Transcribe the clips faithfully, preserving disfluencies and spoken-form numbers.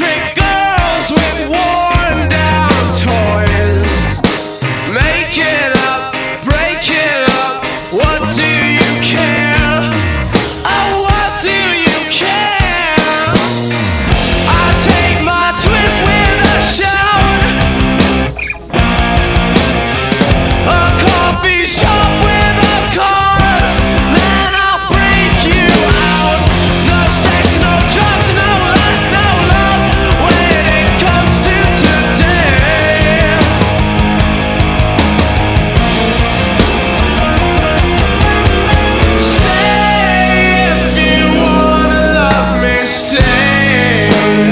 trick girls with worn down toys. Make it up, break it up. What do you care? Oh, what do you care? I take my twist with a shout. A coffee shop with a cause. Man, I'll freak you out. No sex, no drugs, no life, no love. When it comes to today, stay if you wanna love me, stay.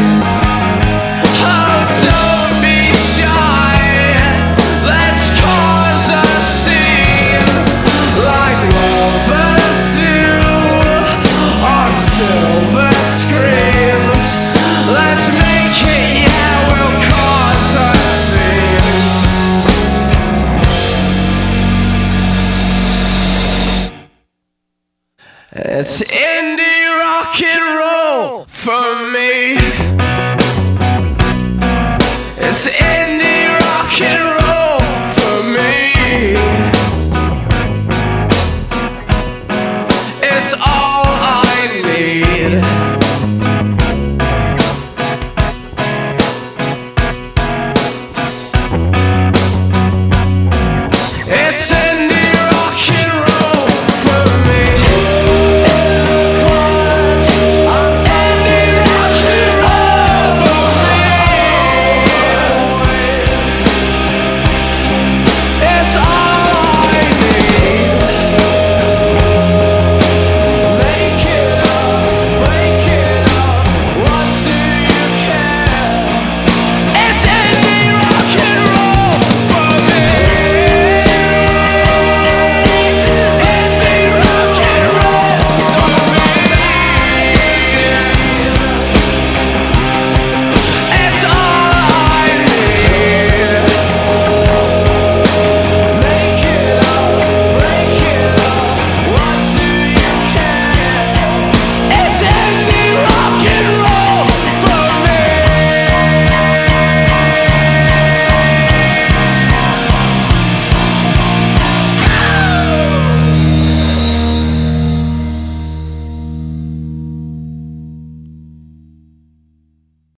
Oh, don't be shy. Let's cause a scene like lovers do on silver screens. Let's make it, yeah, we'll cause a scene. It's indie rock and